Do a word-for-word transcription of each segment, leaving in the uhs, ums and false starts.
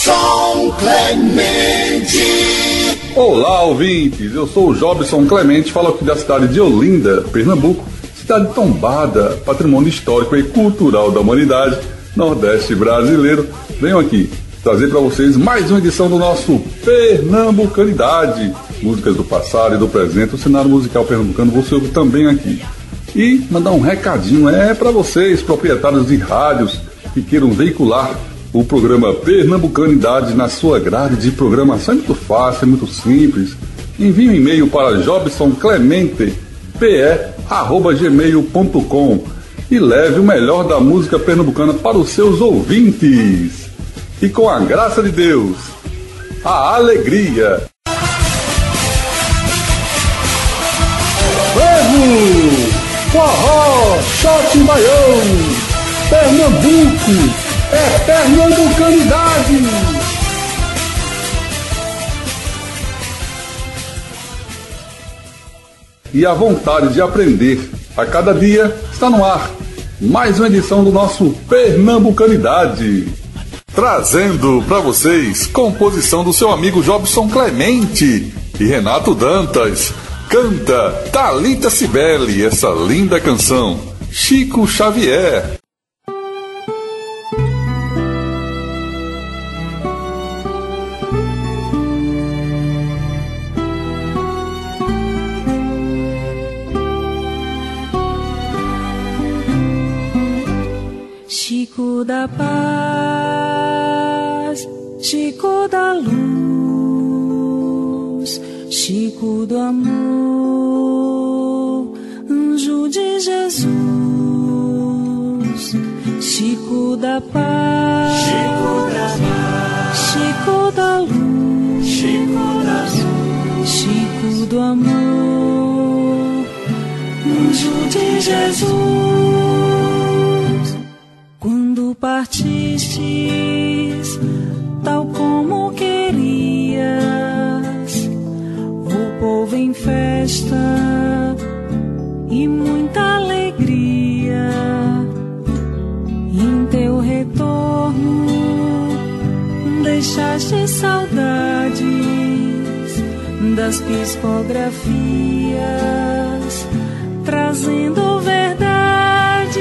Jobson Clemente. Olá, ouvintes, eu sou o Jobson Clemente, falo aqui da cidade de Olinda, Pernambuco, cidade tombada, patrimônio histórico e cultural da humanidade, Nordeste brasileiro. Venho aqui trazer para vocês mais uma edição do nosso Pernambucanidade, músicas do passado e do presente, o cenário musical pernambucano você ouve também aqui. E mandar um recadinho, é para vocês, proprietários de rádios que queiram veicular o programa Pernambucanidade na sua grade de programação. É muito fácil, é muito simples. Envie um e-mail para jobsonclemente p e arroba gmail ponto com e leve o melhor da música pernambucana para os seus ouvintes. E com a graça de Deus, a alegria. Vamos! Forró, shot baião, Pernambuco, é Pernambucanidade! E a vontade de aprender a cada dia está no ar. Mais uma edição do nosso Pernambucanidade. Trazendo para vocês composição do seu amigo Jobson Clemente e Renato Dantas. Canta Thalita Cibele essa linda canção, Chico Xavier. Chico da paz, Chico da luz, Chico do amor, anjo de Jesus. Chico da paz, Chico da paz, Chico da luz, Chico da luz, Chico do amor, anjo de Jesus. Quando partistes, tal como querias, o povo em festa e muita alegria. Em teu retorno deixaste saudades das psicografias, trazendo verdades.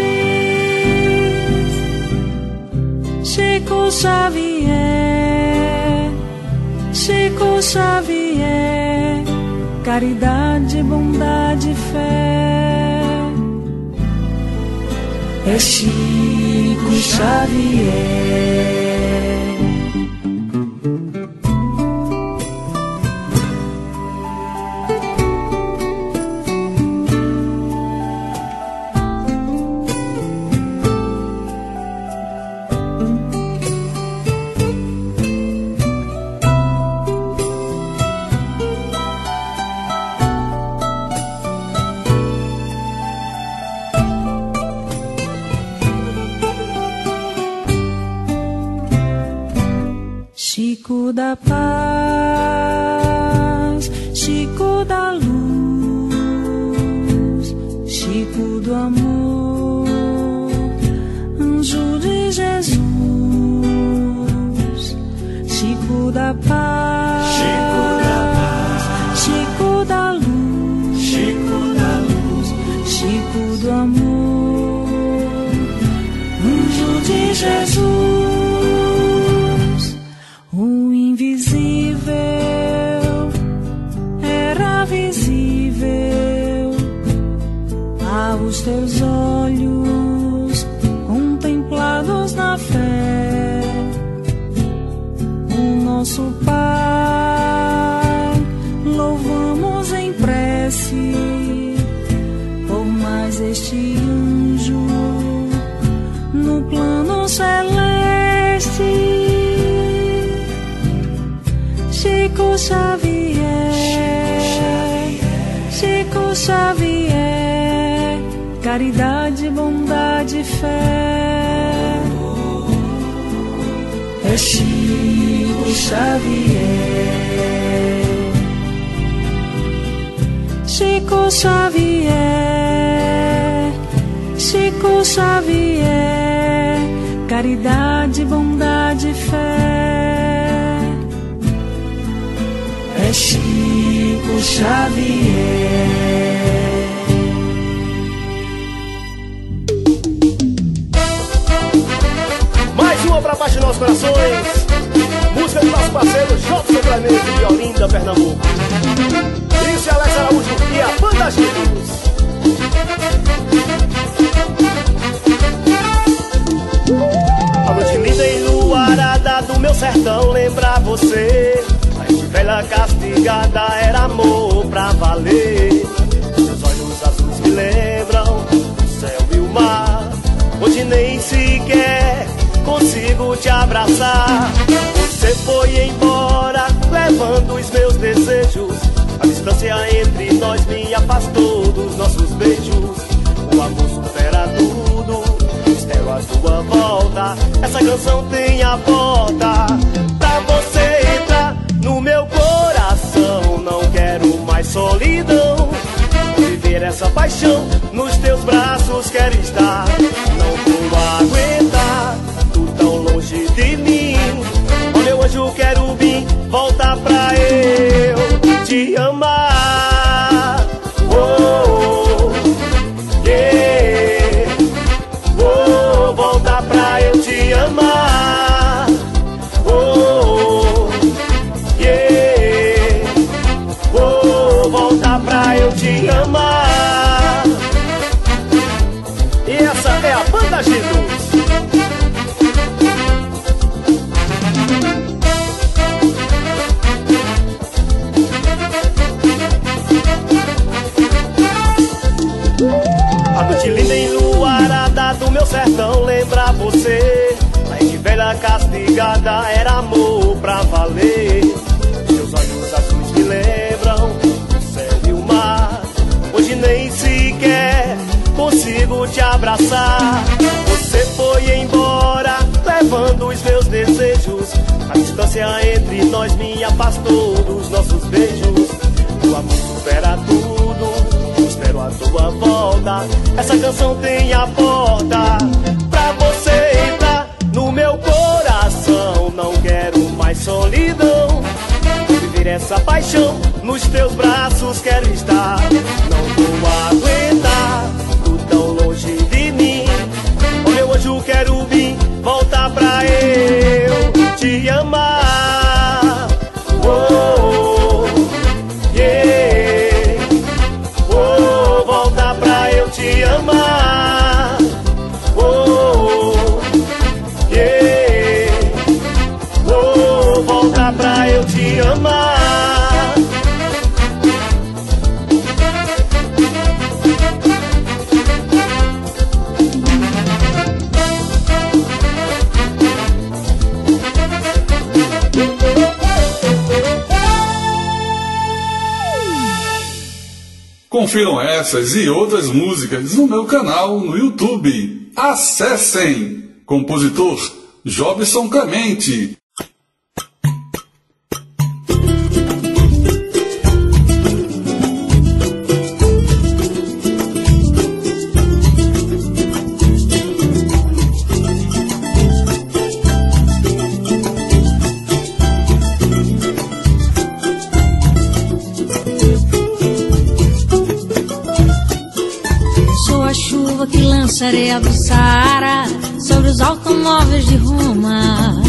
Chico Xavier, Chico Xavier, caridade, bondade, fé. É Chico Xavier. Chico da paz, Chico da luz, Chico do amor, anjo de Jesus. Chico da paz, Chico da paz, Chico da luz, Chico da luz, Chico do amor, anjo de Jesus. O invisível era visível aos teus olhos contemplados na fé. O nosso Pai louvamos em prece por mais este anjo no plano celeste. Chico Xavier, Chico Xavier, caridade, bondade, fé. É Chico Xavier, Chico Xavier, Chico Xavier, caridade, bondade, fé. é Chico Xavier. Mais uma pra baixo de nossos corações. Música do nosso parceiro Jobson Clemente, de Olinda, Pernambuco. Isso é Alex Araújo e a Banda Giros. A noite linda e luarada do meu sertão lembra você. A gente velha castigada era amor pra valer. Seus olhos azuis me lembram o céu e o mar. Hoje nem sequer consigo te abraçar. Você foi embora, levando os meus desejos. A distância entre nós me afastou dos nossos beijos. O amor supera tudo, espero a tua volta. Essa canção tem a volta pra você entrar no meu coração. Não quero mais solidão, viver essa paixão. Nos teus braços quero estar. Não vou aguentar tu tão longe de mim. Ó meu anjo querubim, volta pra eu te amar. Oh, yeah. Oh, volta pra eu te amar. Oh, yeah. Oh, volta pra eu te amar. E essa é a Banda Giros. A noite linda e luarada do meu sertão lembra você. A gente velha castigada era amor pra valer. Seus olhos azuis me lembram o céu e o mar. Hoje nem sequer consigo te abraçar. Você foi embora, levando os meus desejos. A distância entre nós me afastou dos nossos beijos. O amor supera tudo, espero a tua volta. Essa canção tem a porta pra você entrar no meu coração. Não quero mais solidão, viver essa paixão. Nos teus braços quero estar. Não vou aguentar tu tão longe de mim. Ó meu anjo querubim, volta pra eu te amar. Oh, yeah. Oh, volta pra eu te amar. Oh, yeah. Oh, volta pra eu te amar. Confiram essas e outras músicas no meu canal no YouTube. Acessem! Compositor Jobson Clemente. Que lança areia do Saara sobre os automóveis de Roma.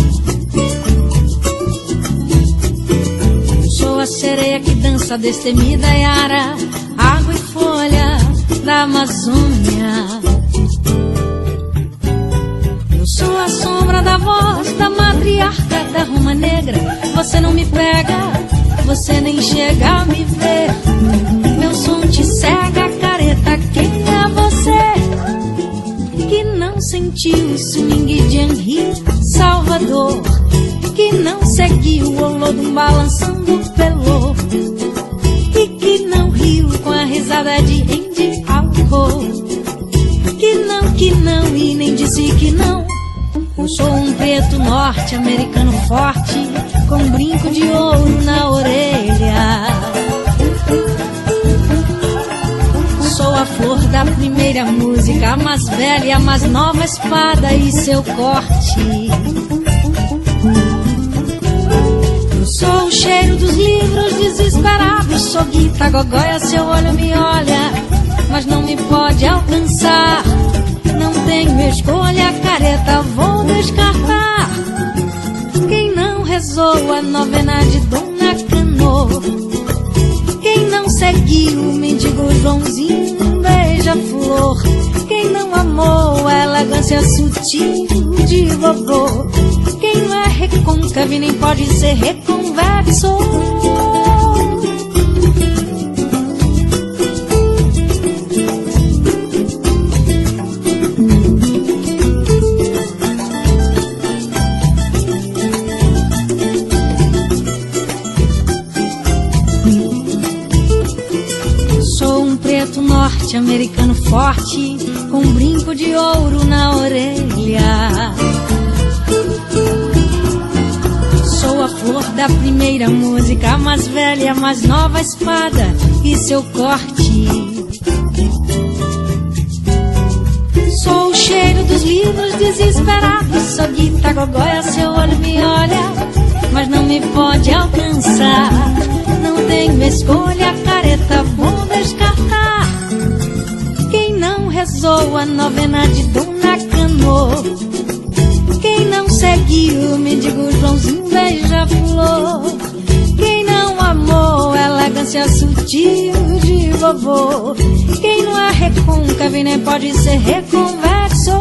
Sou a sereia que dança destemida Yara, água e folha da Amazônia. Eu sou a sombra da voz da matriarca da Roma Negra. Você não me pega, você nem chega a me ver. Meu som te cega, careta, quem é você? Que não sentiu o swing de Henri Salvador, que não seguiu o Olodum balançando pelô, e que não riu com a risada de Andy Alcor, que não, que não e nem disse que não. Eu sou um preto norte-americano forte, com um brinco de ouro na orelha. Sou a flor da primeira música, a mais velha, a mais nova espada e seu corte. Eu sou o cheiro dos livros de sou guita gogóia, seu olho me olha, mas não me pode alcançar. Não tenho escolha, careta, vou descartar. Quem não rezou a novena de Dona Cano, quem não seguiu o mendigo Joãozinho beija-flor, quem não amou a elegância sutil de vovô, quem não é recôncavo e nem pode ser reconvexo. Norte-americano forte, com um brinco de ouro na orelha. Sou a flor da primeira música, a mais velha, a mais nova espada e seu corte. Sou o cheiro dos livros desesperados, sou guita gogóia, seu olho me olha, mas não me pode alcançar. Não tenho escolha, careta, vou descartar. Quem não rezou a novena de Dona Cano, quem não seguiu o mendigo Joãozinho beija-flor, quem não amou a elegância sutil de vovô, quem não é recôncavo e nem pode ser reconvexo.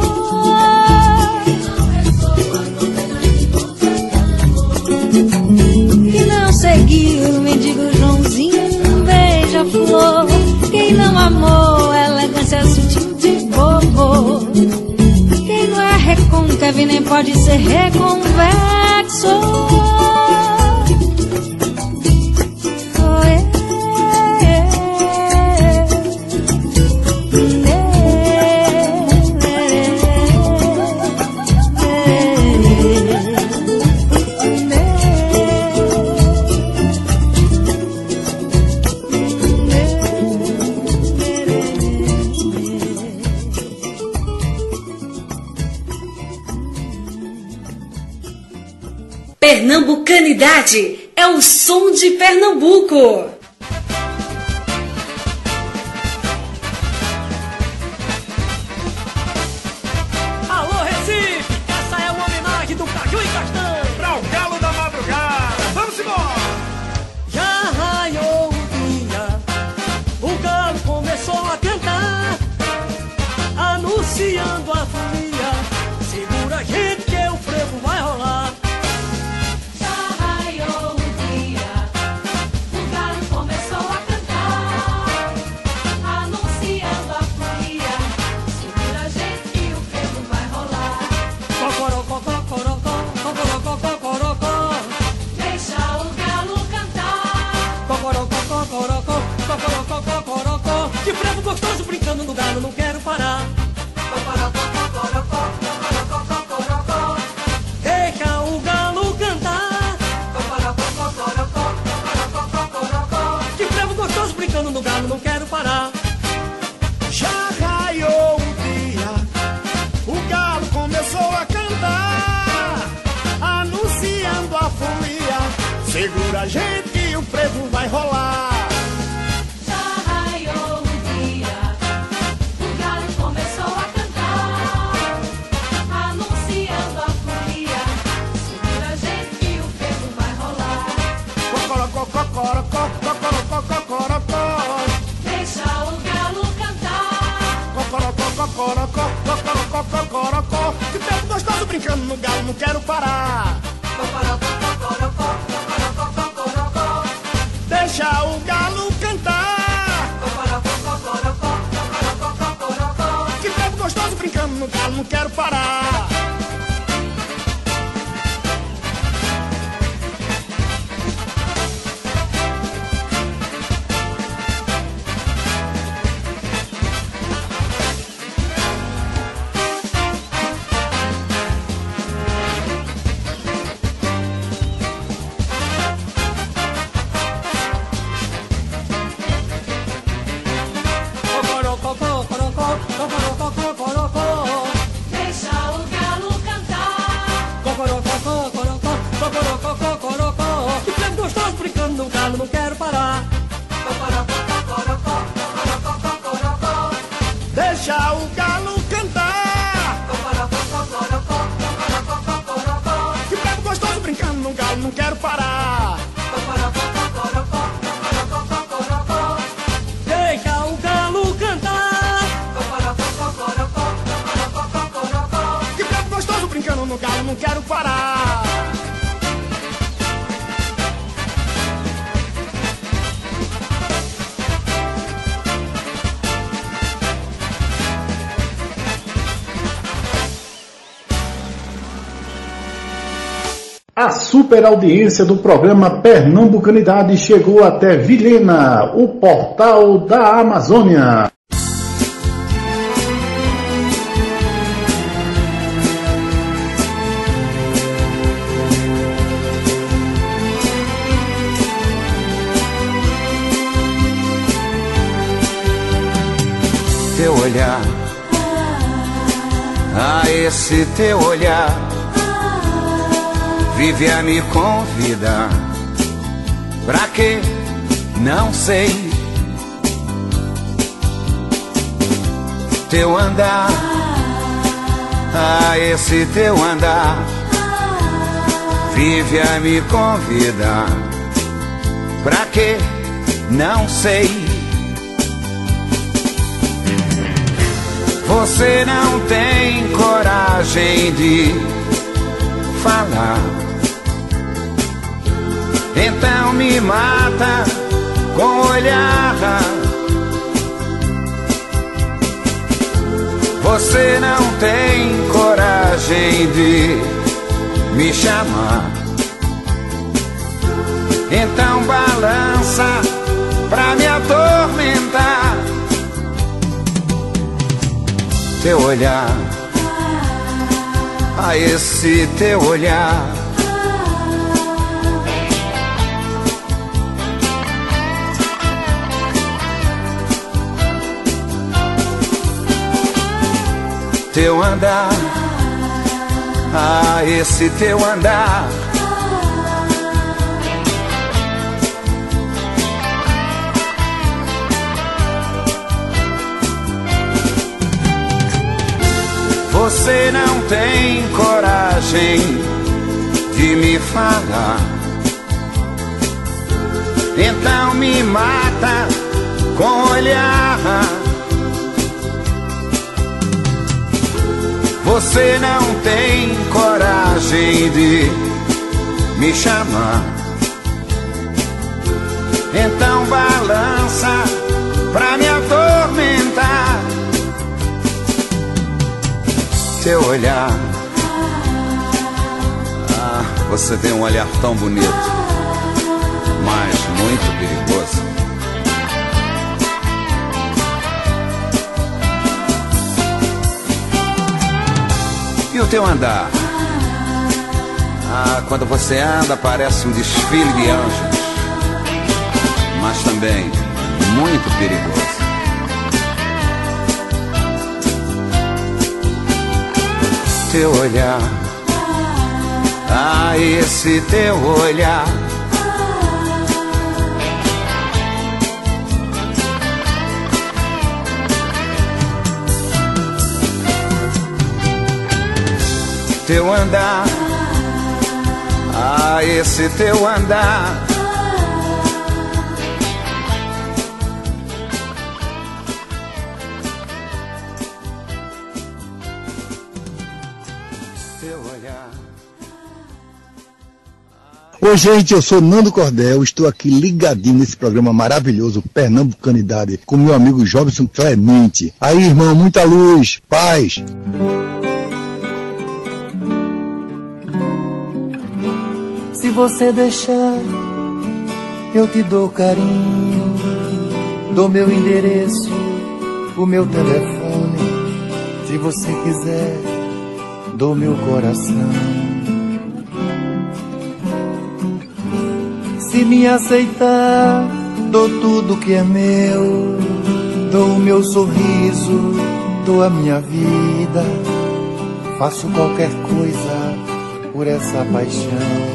Quem não seguiu o mendigo Joãozinho beija-flor, quem não amou a elegância sutil de vovô, quem não é recôncavo e nem pode ser reconvexo. Oh, yeah. Pernambucanidade é o som de Pernambuco. Alô, Recife! Essa é uma homenagem do Caju e Castanho pra o Galo da Madrugada. Vamos embora! Já raiou o dia, o galo começou a cantar, anunciando a folia. Segura a gente que o frevo vai rolar. Que frevo gostoso brincando no galo, não quero parar. Deixa o galo cantar. Que frevo gostoso brincando no galo, não quero parar. Já raiou o dia, o galo começou a cantar, anunciando a folia. Segura a gente que o frevo vai rolar. Cocorocó, cocorocó, cocorocó. Deixa o galo cantar. Cocorocó, cocorocó, cocorocó, cocorocó. Que tempo gostoso brincando no galo, não quero parar. Cocorocó, cocorocó, cocorocó, cocorocó. Deixa o galo cantar. Cocorocó, cocorocó, cocorocó, cocorocó. Que tempo gostoso brincando no galo, não quero parar. Não quero parar. A super audiência do programa Pernambucanidade chegou até Vilhena, o portal da Amazônia. Teu olhar, a esse teu olhar, vive a me convidar. Pra quê? Não sei. Teu andar, a esse teu andar, vive a me convidar. Pra quê? Não sei. Você não tem coragem de falar, então me mata com o olhar. Você não tem coragem de me chamar, então balança pra me atormentar. Teu olhar, a esse teu olhar, teu andar, a esse teu andar, você não tem coragem de me falar, então me mata com o olhar. Você não tem coragem de me chamar, então balança pra me atormentar. Teu olhar, ah, você tem um olhar tão bonito, mas muito perigoso. E o teu andar, ah, quando você anda parece um desfile de anjos, mas também muito perigoso. Teu olhar, ah, esse teu olhar, teu andar, ah, esse teu andar, Oi, gente, eu sou Nando Cordel, estou aqui ligadinho nesse programa maravilhoso Pernambucanidade com meu amigo Jobson Clemente. Aí, irmão, muita luz, paz. Se você deixar, eu te dou carinho, dou meu endereço, o meu telefone. Se você quiser, dou meu coração. Se me aceitar, dou tudo que é meu, dou o meu sorriso, dou a minha vida, faço qualquer coisa por essa paixão.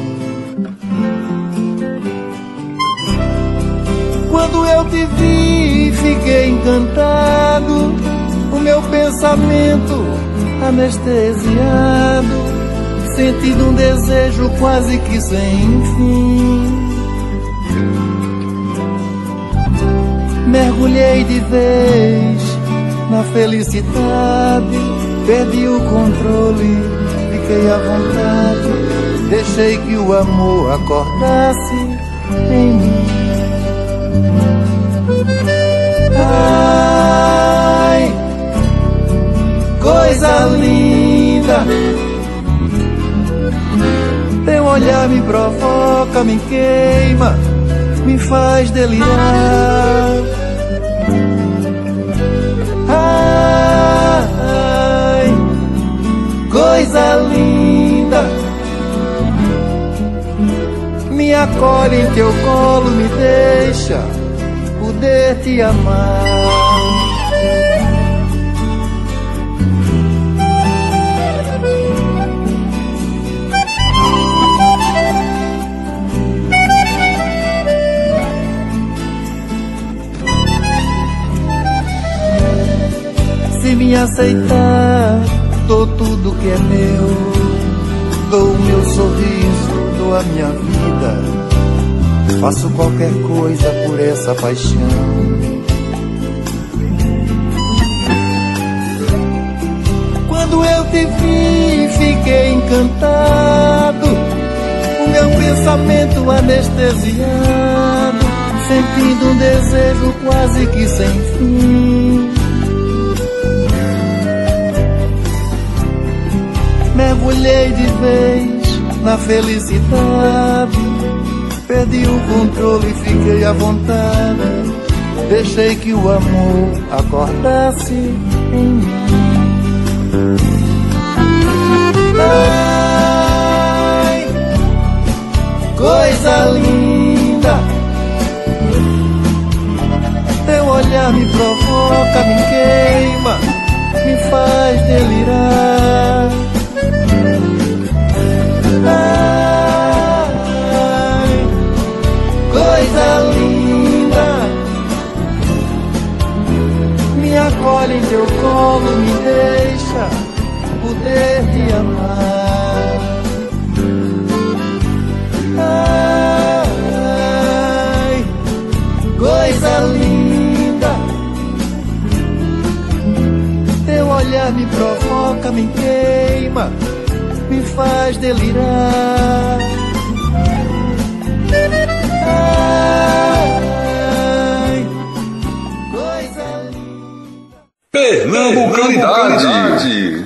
Quando eu te vi, fiquei encantado, o meu pensamento anestesiado, sentindo um desejo quase que sem fim. Mergulhei de vez na felicidade, perdi o controle, fiquei à vontade, deixei que o amor acordasse em mim. Ai, coisa linda, teu olhar me provoca, me queima, me faz delirar. Ai, coisa linda, me acolhe em teu colo, me deixa poder te amar. Se me aceitar, dou tudo que é meu, dou o meu sorriso, dou a minha vida, faço qualquer coisa por essa paixão. Quando eu te vi, fiquei encantado, o meu pensamento anestesiado, sentindo um desejo quase que sem fim. Mergulhei de vez na felicidade, perdi o controle e fiquei à vontade, deixei que o amor acordasse em mim. Ai, coisa linda, teu olhar me provoca, me queima, me faz delirar. Ai, coisa linda, me acolhe em teu colo, me deixa poder te amar. Ai, coisa linda, teu olhar me provoca, me queima, me faz delirar. Ai, coisa linda. Pernambucanidade.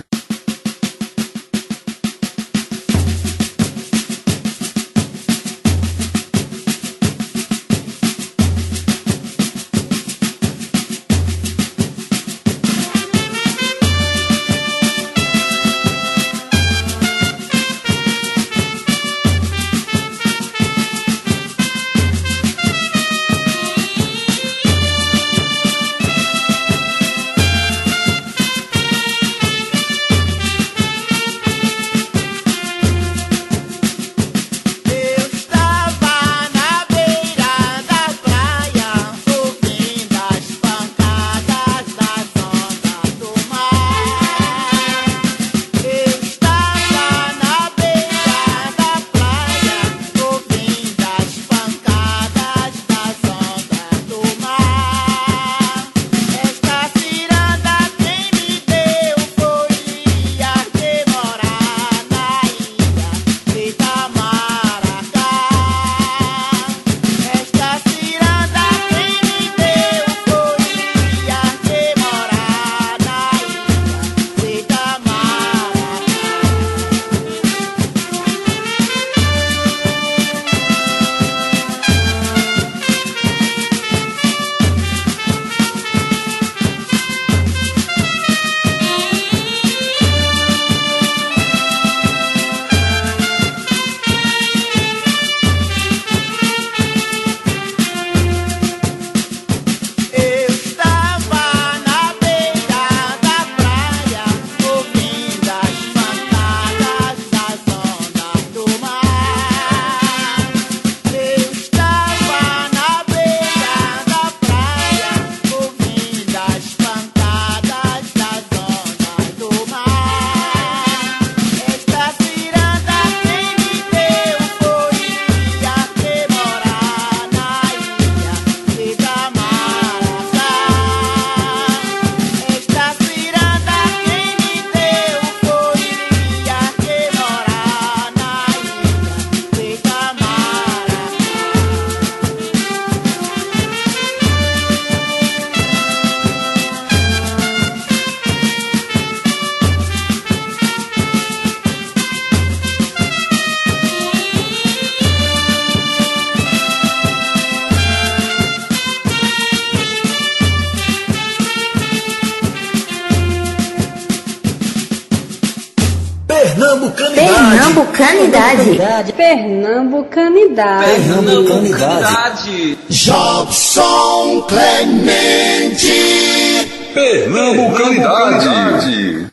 Pernambucanidade. Pernambucanidade. Pernambucanidade. Jobson Clemente. Pernambucanidade.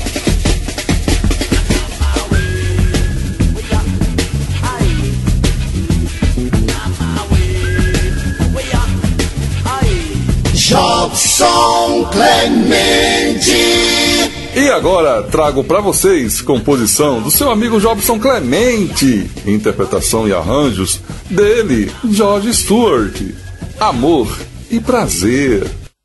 Jobson Clemente. E agora trago para vocês composição do seu amigo Jobson Clemente, interpretação e arranjos dele, George Stewart, Amor e Prazer.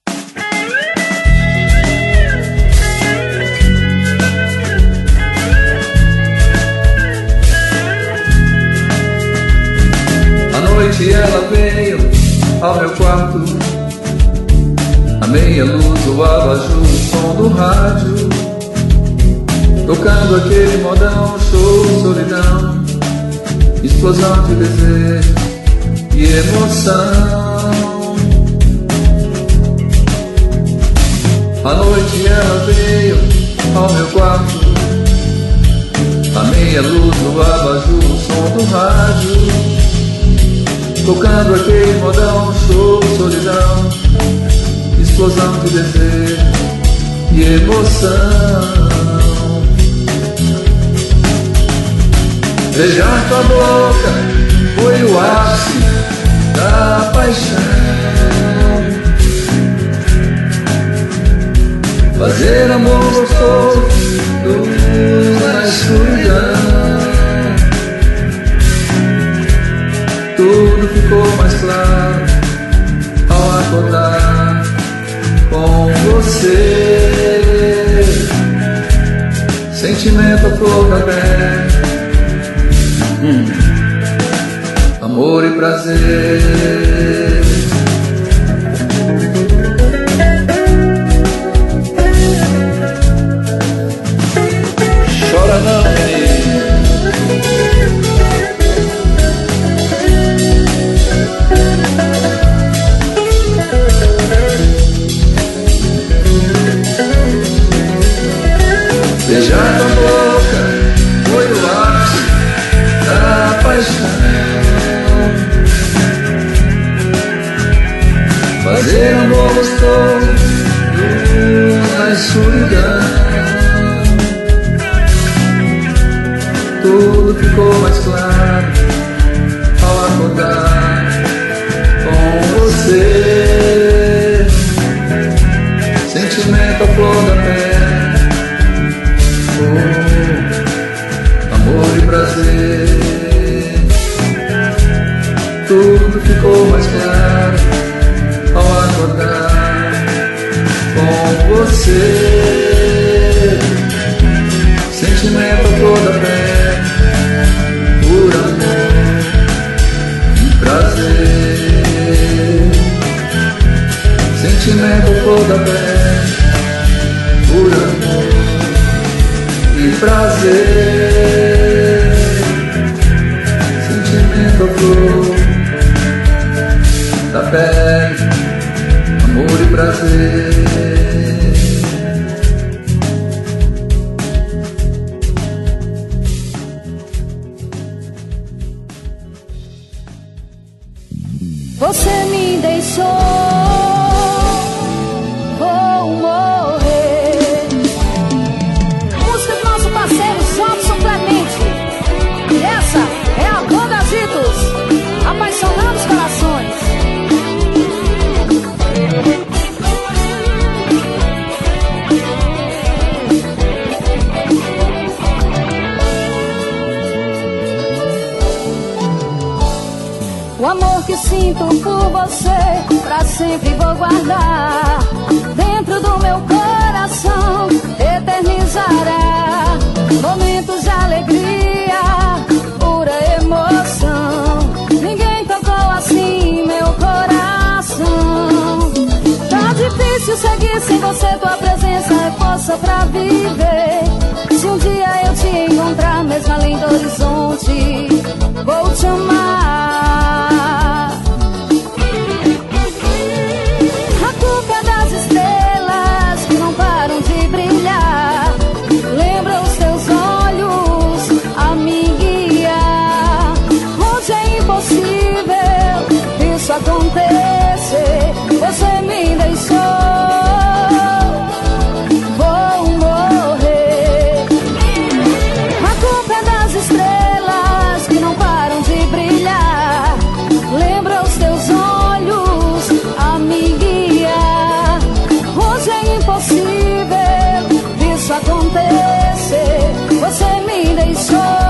À noite ela veio ao meu quarto, a meia luz, o abajur, o som do rádio, tocando aquele modão, show, solidão, explosão de desejo e emoção. À noite ela veio ao meu quarto, a meia luz, o abajur, o som do rádio, tocando aquele modão, show, solidão, explosão de desejo e emoção. Beijar tua boca foi o ápice da paixão. Fazer amor gostoso, luz na escuridão. Tudo ficou mais claro ao acordar com você. Sentimento à flor da pele, hum. Amor e prazer. Chora não, menino. Beijar tua boca foi o ápice da paixão. Fazer amor gostoso, luz na escuridão. Tudo ficou mais claro ao acordar com você. Sentimento à flor da pele, amor e prazer. Tudo ficou mais claro ao acordar com você. Sentimento à flor da pele, por amor e prazer. Sentimento à flor da pele, por amor e prazer. Sentimento à flor da pele, amor e prazer. Você me deixou, vou morrer. Música do nosso parceiro Jobson Clemente. E essa é a banda Agitos, apaixonando os corações. O amor que sinto por você, pra sempre vou guardar dentro do meu coração, eternizará momentos de alegria, pura emoção. Ninguém tocou assim meu coração. Tá difícil seguir sem você, tua presença é força pra viver. Se um dia eu te encontrar, mesmo além do horizonte, vou te amar. A culpa é das estrelas que não param de brilhar. Lembra os teus olhos você me deixou. Vou morrer. A culpa é das estrelas que não param de brilhar. Lembra os teus olhos a me guiar. Hoje é impossível isso acontecer. Você me deixou.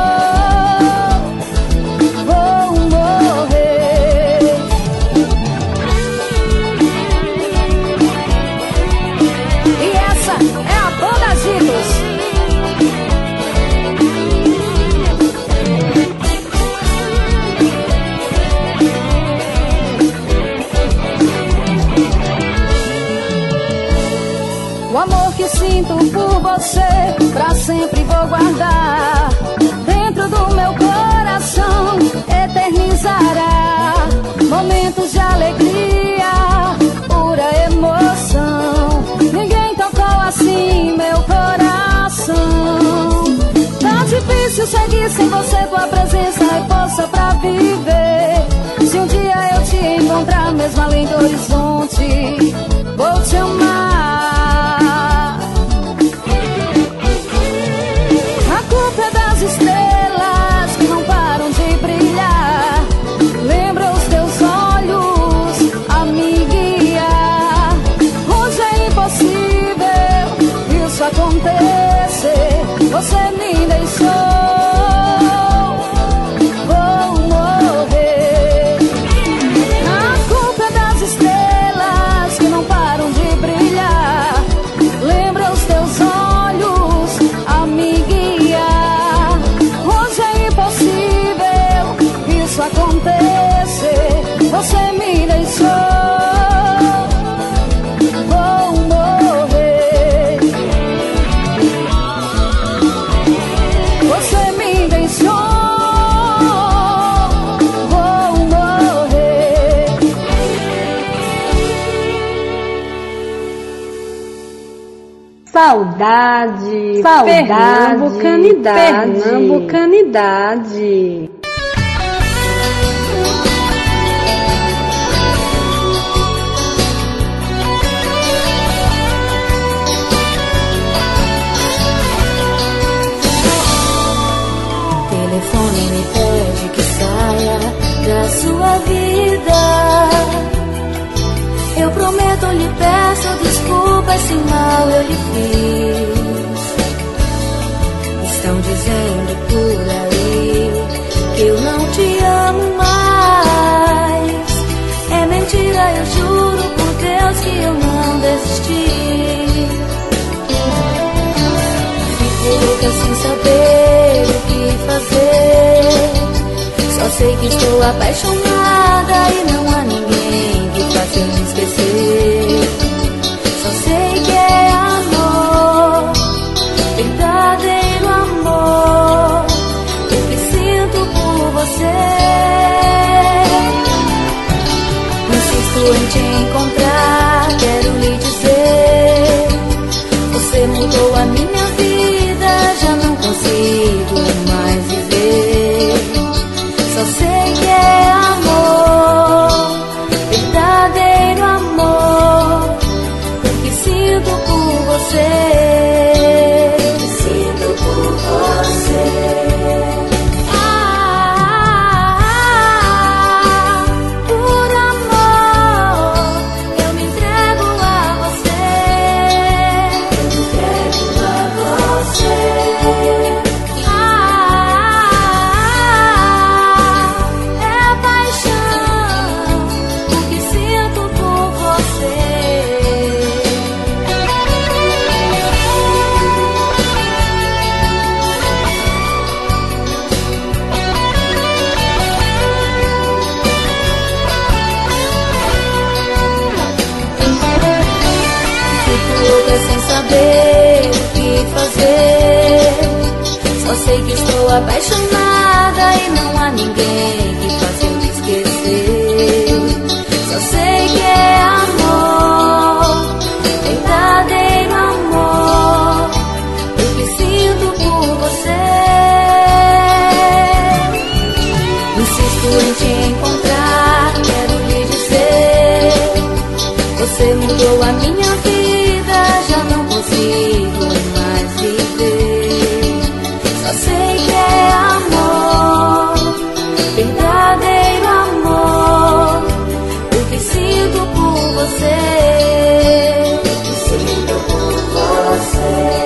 O amor que sinto por você, pra sempre vou guardar. Dentro do meu coração, eternizará. Momentos de alegria, pura emoção. Ninguém tocou assim meu coração. Tá difícil seguir sem você, tua presença é força pra viver. Se um dia eu te encontrar, mesmo além do horizonte, vou te amar. Estrelas que não param de brilhar. Lembra os teus olhos a me guiar. Hoje é impossível isso acontecer. Você me deixou. Vou morrer. A culpa é das estrelas que não param de brilhar. Lembra os teus olhos a me guiar. Isso acontecer, você me deixou. Vou morrer. Você me deixou. Vou morrer. Saudade, saudade, pernambucanidade, pernambucanidade. Telefone me pede que saia da sua vida. Eu prometo, lhe peço desculpas se mal eu lhe fiz. Estão dizendo por aí que eu não te amo mais. É mentira, eu juro por Deus que eu não desisti. Fico louca sem saber o que fazer. Só sei que estou apaixonada e não há ninguém que faça eu me esquecer. Só sei que é amor, verdadeiro amor, o que sinto por você. Insisto em te encontrar, quero lhe dizer, você mudou a minha vida, já não consigo mais viver. Só sei que é amor, verdadeiro amor, o que sinto por você. Sinto por você. Sem saber o que fazer, só sei que estou apaixonada e não há ninguém que faça eu me esquecer. Só sei que é amor, verdadeiro amor, o que sinto por você. Insisto em te encontrar, quero lhe dizer, a minha vida, já não consigo mais viver. Só sei que é amor, verdadeiro amor, o que sinto por você, o que sinto por você.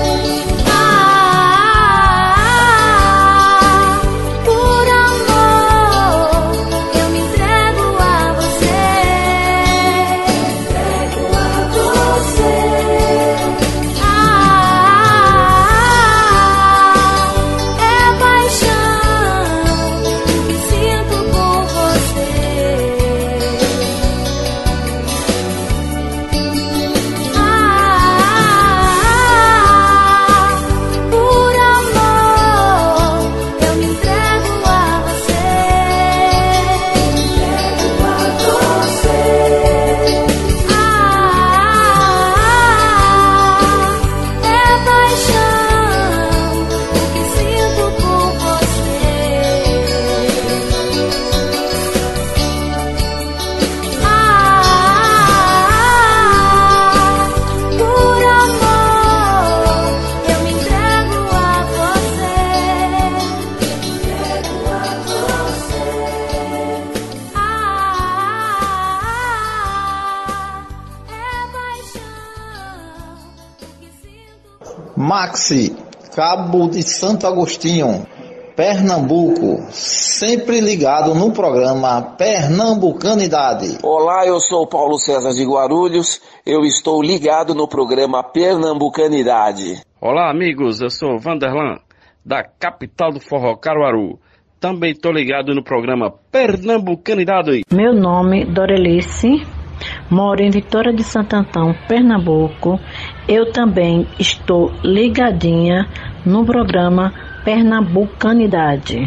Maxi, Cabo de Santo Agostinho, Pernambuco, sempre ligado no programa Pernambucanidade. Olá, eu sou Paulo César de Guarulhos, eu estou ligado no programa Pernambucanidade. Olá, amigos, eu sou Vanderlan, da capital do forró, Caruaru. Também estou ligado no programa Pernambucanidade. Meu nome é Dorelice, moro em Vitória de Santo Antão, Pernambuco. Eu também estou ligadinha no programa Pernambucanidade.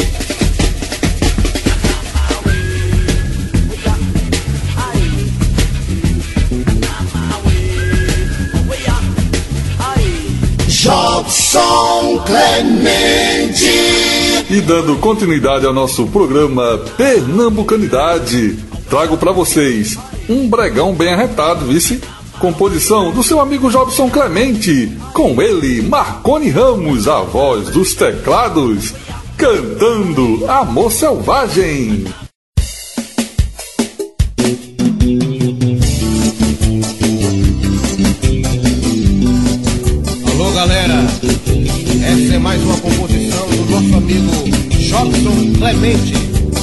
Jobson Clemente. E dando continuidade ao nosso programa Pernambucanidade, trago para vocês um bregão bem arretado, vice? Composição do seu amigo Jobson Clemente, com ele, Marconi Ramos, a voz dos teclados, cantando Amor Selvagem. Alô, galera, essa é mais uma composição do nosso amigo Jobson Clemente.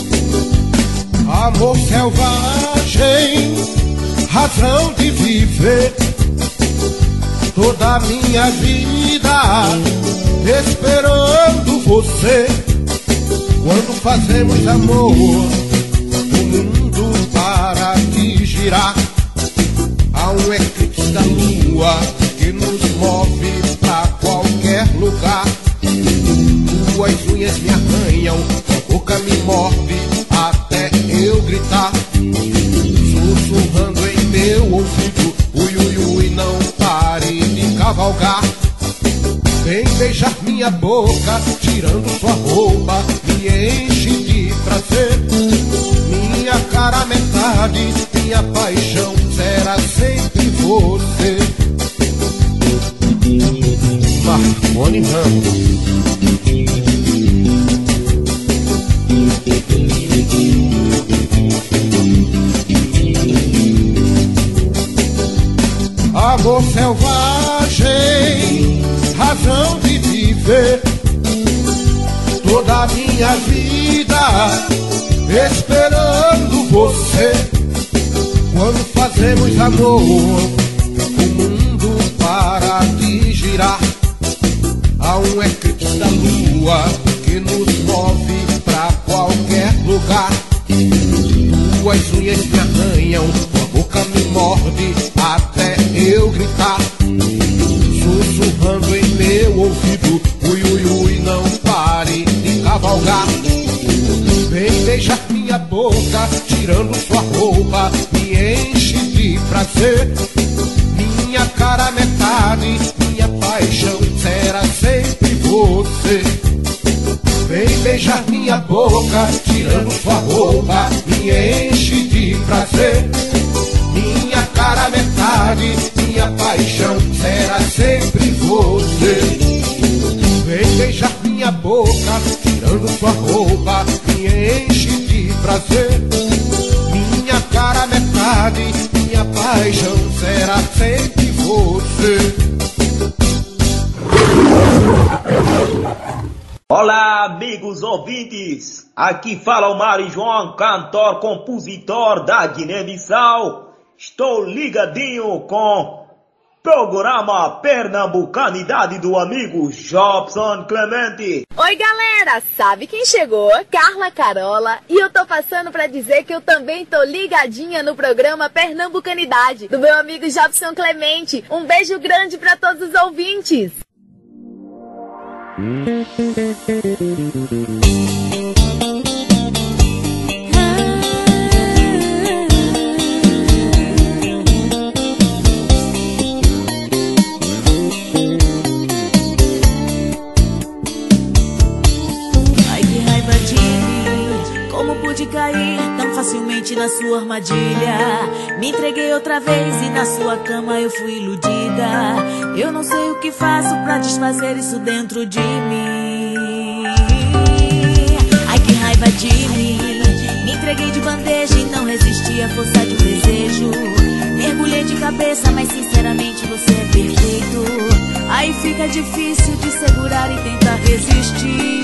Amor selvagem, razão de viver, toda a minha vida esperando você. Quando fazemos amor, o mundo para de girar. Há um eclipse da lua que nos move pra qualquer lugar. Tuas unhas me arranham, tua boca me morde até eu gritar, sussurrando em meu ouvido, ui, ui, ui, não pare de cavalgar. Vem beijar minha boca, tirando sua roupa, me enche de prazer. Minha cara metade, minha paixão será sempre você. Marconi Ramos. Amor selvagem, razão de viver, toda a minha vida esperando você. Quando fazemos amor, o mundo para de girar. Há um eclipse da lua que nos move pra qualquer lugar. Tuas unhas me arranham, tua boca me morde até eu gritar, sussurrando em meu ouvido, ui, ui, ui, não pare de cavalgar. Vem beijar minha boca, tirando sua roupa, me enche de prazer. Minha cara metade, minha paixão será sempre você. Vem beijar minha boca, tirando sua roupa, me enche de prazer. Minha cara metade, paixão será sempre você. Vem beijar minha boca, tirando sua roupa, me enche de prazer. Minha cara metade, minha paixão será sempre você. Olá, amigos ouvintes, aqui fala o Mário João, cantor, compositor da Guiné-Bissau. Estou ligadinho com programa Pernambucanidade do amigo Jobson Clemente. Oi galera, sabe quem chegou? Carla Carola, e eu tô passando pra dizer que eu também tô ligadinha no programa Pernambucanidade do meu amigo Jobson Clemente. Um beijo grande pra todos os ouvintes. De cair tão facilmente na sua armadilha. Me entreguei outra vez e na sua cama eu fui iludida. Eu não sei o que faço pra desfazer isso dentro de mim. Ai, que raiva de mim. Me entreguei de bandeja e não resisti à força de um desejo. Mergulhei de cabeça, mas sinceramente você é perfeito. Aí fica difícil de segurar e tentar resistir.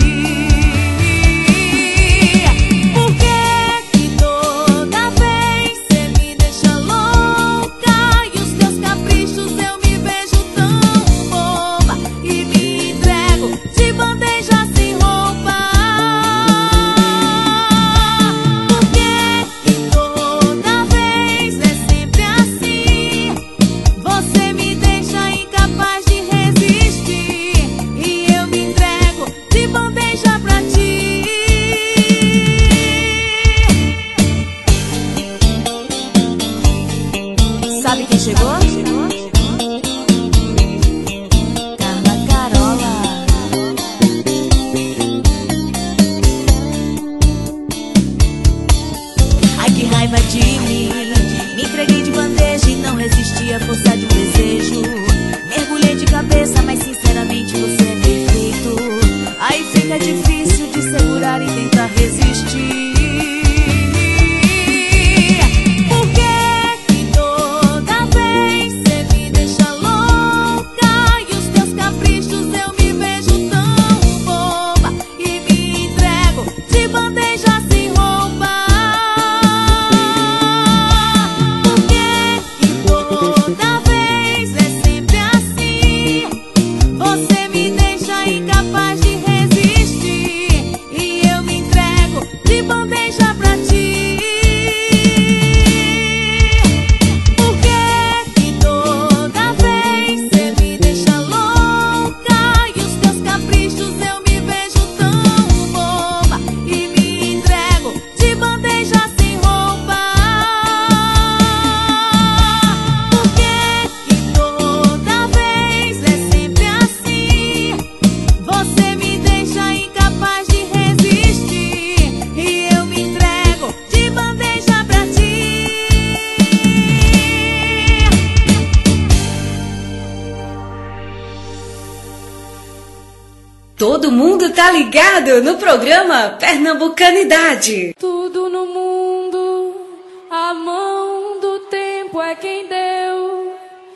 Todo mundo tá ligado no programa Pernambucanidade. Tudo no mundo, a mão do tempo é quem deu.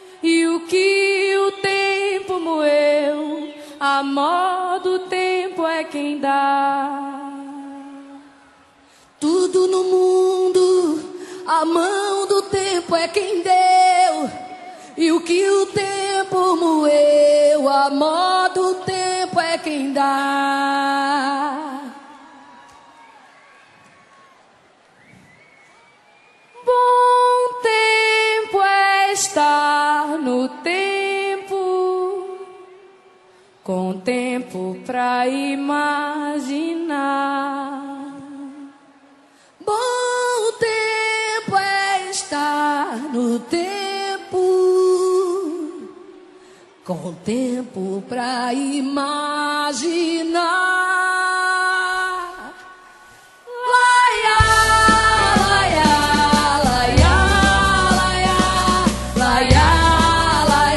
E o que o tempo moeu, a mão do tempo é quem dá. Tudo no mundo, a mão do tempo é quem deu. E o que o tempo moeu, a mão do tempo é quem dá. Bom tempo é estar no tempo, com tempo pra imaginar. Bom tempo é estar no tempo, com tempo pra imaginar. Laia, laia, laia, laia, laia, laia.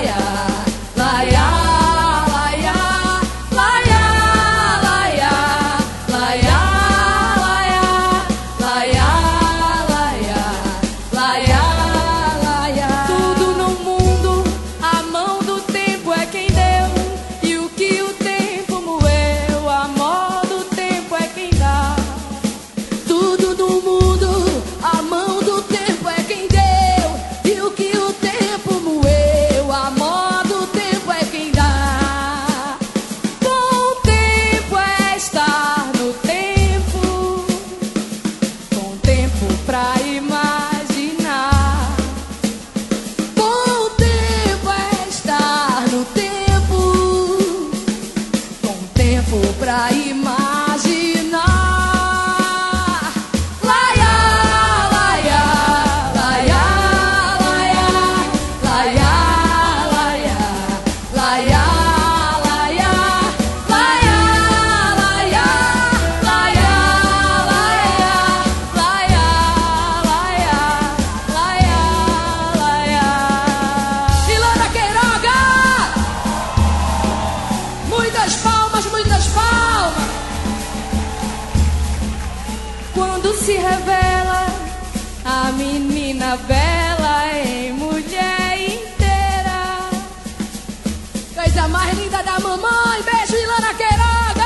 menina bela em mulher inteira. Coisa mais linda da mamãe, beijo e Lana Queiroga.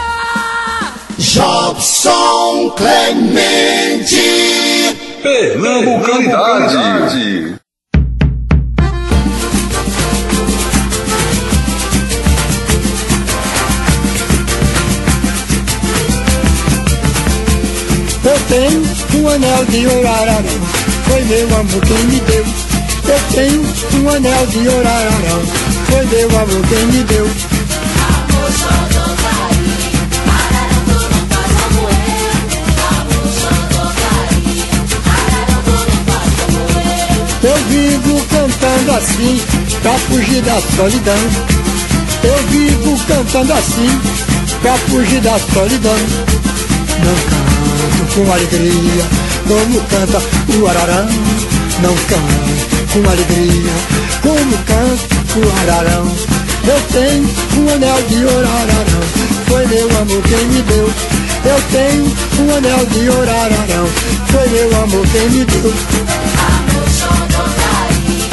Jobson Clemente, Pernambucanidade. Eu tenho um anel de orararão, foi meu amor quem me deu. Eu tenho um anel de orararão, foi meu amor quem me deu. Amor xodocai, ararão tu não faz como eu. Amor xodocai, ararão tu não faz como eu. Eu vivo cantando assim, pra fugir da solidão. Eu vivo cantando assim, pra fugir da solidão. Não canto com alegria, como canta o ararão. Não canto com alegria, como canta o ararão. Eu tenho um anel de orararão, foi meu amor quem me deu. Eu tenho um anel de orararão, foi meu amor quem me deu. Amor xodocai,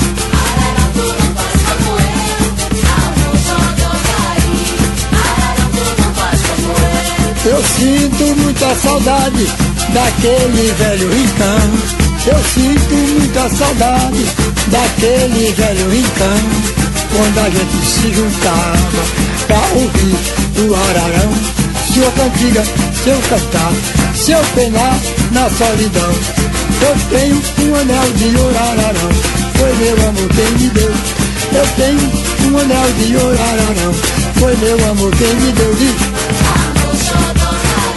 ararão tu não faz como eu. Amor xodocai, ararão tu não faz como eu. Eu sinto muita saudade daquele velho rincão. Eu sinto muita saudade daquele velho rincão, quando a gente se juntava pra ouvir o ararão. Se eu cantiga, se eu cantar, se eu penar na solidão. Eu tenho um anel de orararão, foi meu amor quem me deu. Eu tenho um anel de orararão, foi meu amor quem me deu. Diz. Amor xodocai,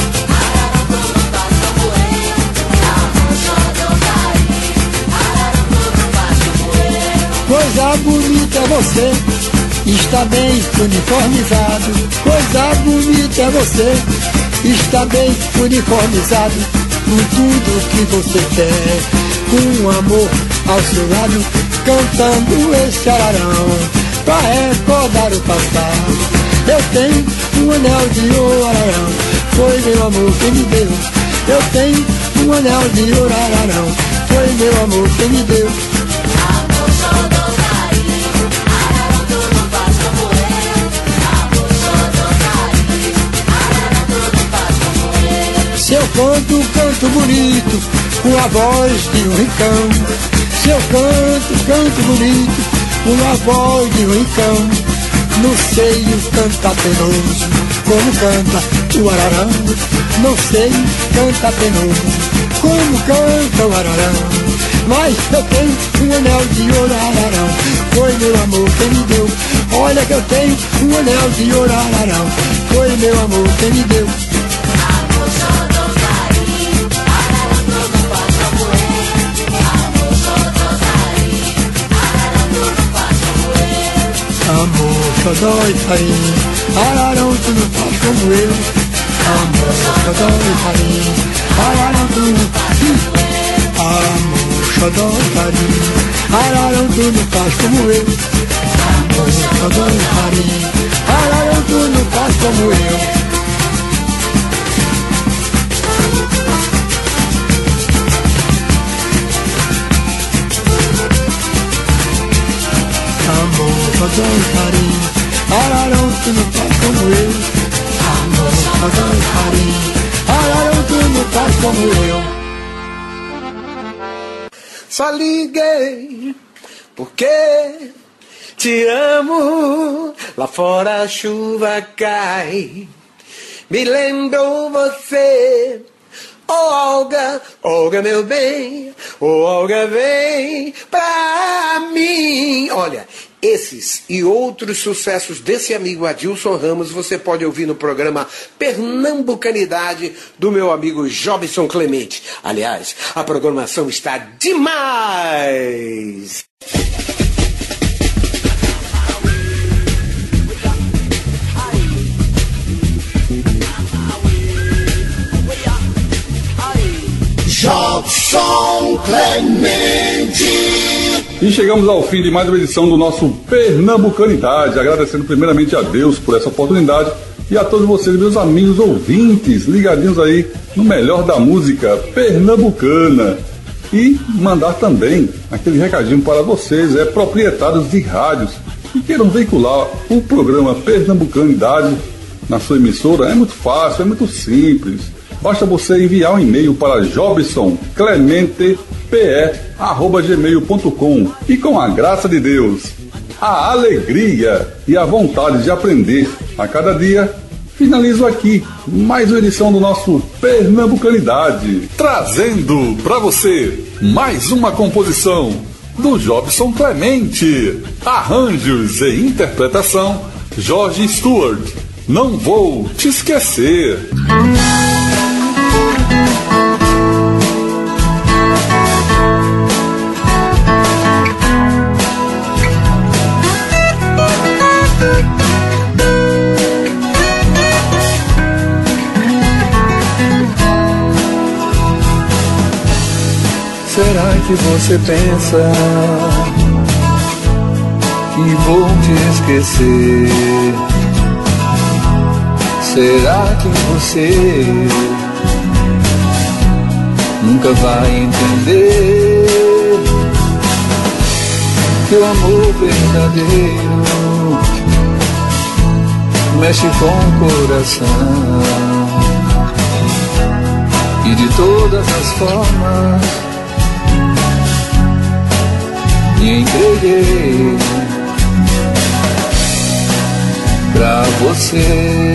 ararão tu não faz como eu. Amor xodocai, ararão tu não faz como eu. Coisa bonita é você, está bem uniformizado. Coisa bonita é você, está bem uniformizado. Com tudo que você quer, com amor ao seu lado, cantando esse ararão, pra recordar o passado. Eu tenho um anel de orararão, foi meu amor quem me deu. Eu tenho um anel de orararão, foi meu amor quem me deu. Amor xodocai, ararão tu não faz como eu. Amor xodocai, ararão tu não faz como eu. Se eu canto, canto bonito, com a voz de um rincão. Se eu canto, canto bonito, com a voz de um rincão. No seio canta penoso, como canta o ararão. No seio canta penoso, como canta o ararão. Mas eu tenho um anel de orararão, foi meu amor quem me deu. Olha que eu tenho um anel de orararão, foi meu amor quem me deu. Amor xodocai, ararão tu não faz como eu. Amor xodocai, ararão tu não faz como eu. Amor, xodó e farinha, ararão tu não faz como eu. Amor, xodó e farinha, ararão tu não faz como eu. Amor, xodó e farinha, ararão tu não faz como eu. Amor, xodó e farinha, ararão tu não faz como eu. Amor, xodó e farinha, ararão tu não faz como eu. Amor, xodó e farinha, ararão tu não faz como eu. Só liguei porque te amo. Lá fora a chuva cai, me lembrou você. Oh Olga, Olga meu bem, oh Olga vem pra mim. Olha, esses e outros sucessos desse amigo Adilson Ramos você pode ouvir no programa Pernambucanidade do meu amigo Jobson Clemente. Aliás, a programação está demais! Jobson Clemente. E chegamos ao fim de mais uma edição do nosso Pernambucanidade, agradecendo primeiramente a Deus por essa oportunidade e a todos vocês, meus amigos ouvintes, ligadinhos aí no melhor da música pernambucana. E mandar também aquele recadinho para vocês, é, proprietários de rádios que queiram veicular o programa Pernambucanidade na sua emissora. É muito fácil, é muito simples. Basta você enviar um e-mail para jobson clemente p e arroba gmail ponto com e, com a graça de Deus, a alegria e a vontade de aprender a cada dia, finalizo aqui mais uma edição do nosso Pernambucanidade, trazendo para você mais uma composição do Jobson Clemente, arranjos e interpretação Jorge Stewart. Não vou te esquecer. Será que você pensa que vou te esquecer? Será que você nunca vai entender que o amor verdadeiro mexe com o coração e de todas as formas me entreguei pra você.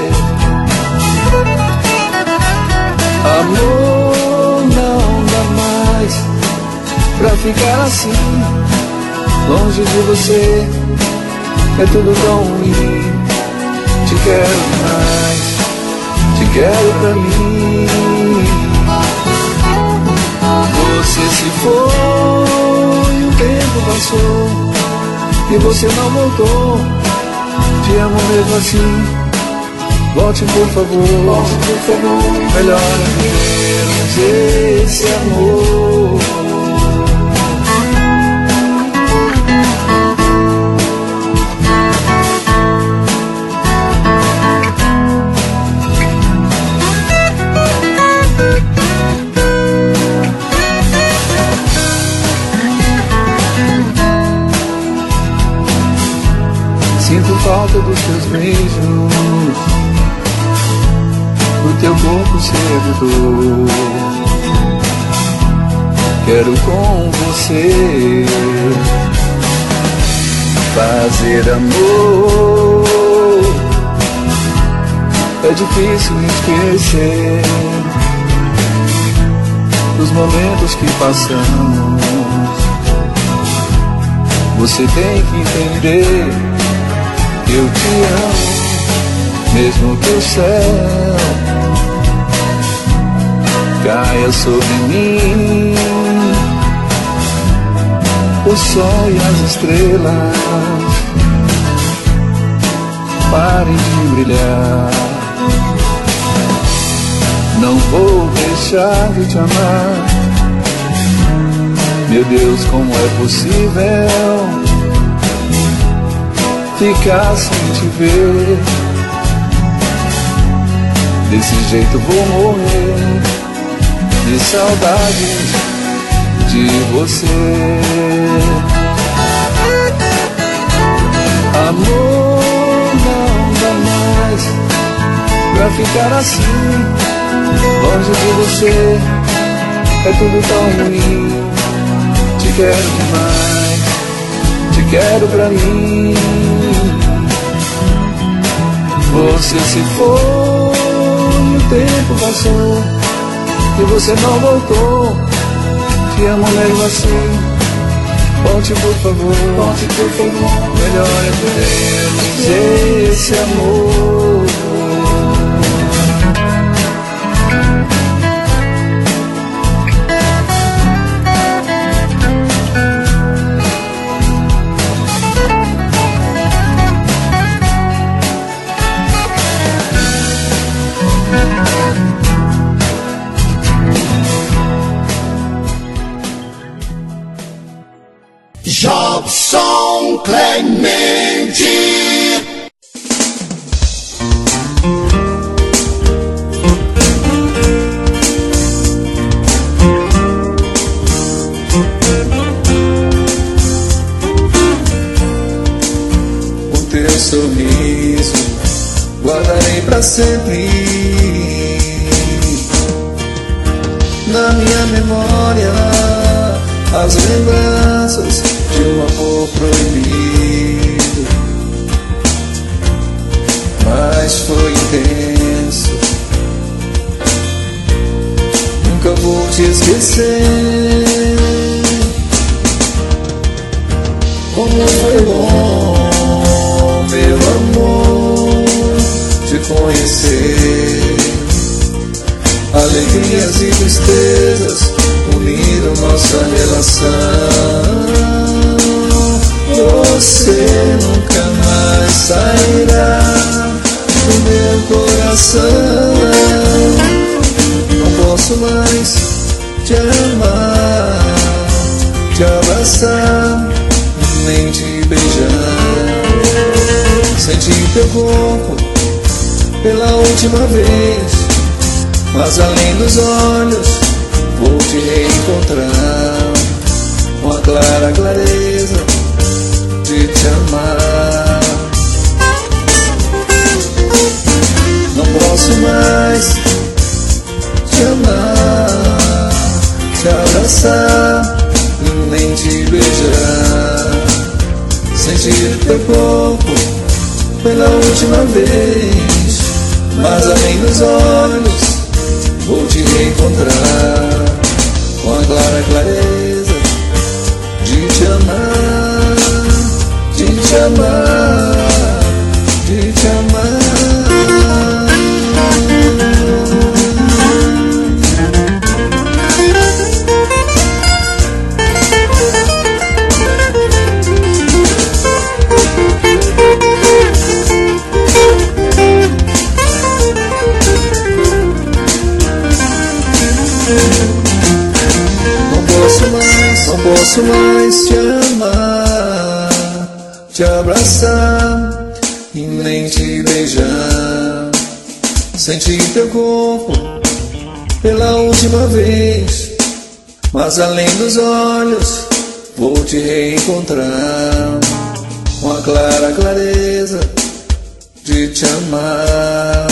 Amor, não dá mais pra ficar assim, longe de você, é tudo tão ruim. Te quero mais, te quero pra mim. Você se foi, o tempo passou e você não voltou. Te amo mesmo assim. Volte por favor, volte por favor. Melhor é esse amor. Sinto falta dos teus beijos, do teu corpo sedutor. Quero com você fazer amor. É difícil esquecer os momentos que passamos. Você tem que entender que eu te amo, mesmo que o céu caia sobre mim, o sol e as estrelas parem de brilhar. Não vou deixar de te amar. Meu Deus, como é possível ficar sem te ver? Desse jeito vou morrer de saudade de você. Amor, não dá mais pra ficar assim, longe de você, é tudo tão ruim. Te quero demais, te quero pra mim. Você se foi, o tempo passou e você não voltou. Te amo mesmo assim. Volte por favor, volte por favor. Melhor é termos esse amor. Jobson Clemente. pra sempre na minha memória as lembranças de um amor proibido, mas foi intenso. Nunca vou te esquecer. Como foi bom, meu amor, te conhecer. Alegrias e tristezas uniram nossa relação. Você nunca mais sairá do meu coração. Não posso mais te amar, te abraçar, nem te beijar. Senti teu corpo pela última vez, mas além dos olhos vou te reencontrar, com a clara clareza de te amar. Não posso mais te amar, te abraçar, nem te beijar. Sentir teu corpo pela última vez, mas além dos olhos vou te reencontrar, com a clara clareza de te amar, de te amar, de te amar. Não posso mais te amar, te abraçar e nem te beijar. Sentir teu corpo pela última vez, mas além dos olhos vou te reencontrar, com a clara clareza de te amar.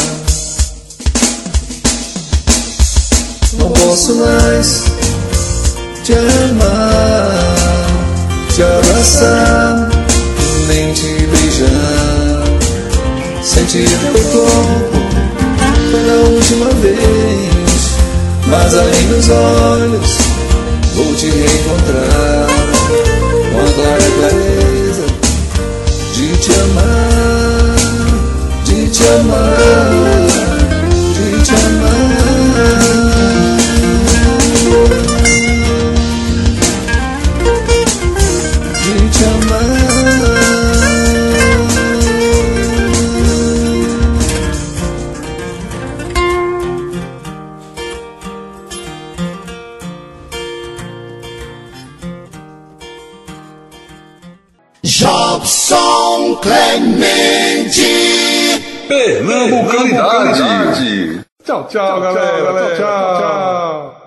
Não posso mais te amar, te abraçar, nem te beijar. Sentir teu corpo pela última vez, mas além dos olhos vou te reencontrar, com a clara clareza de te amar, de te amar, de te amar. Jobson Clemente, Pernambucanidade. Tchau, tchau, galera. Tchau, tchau.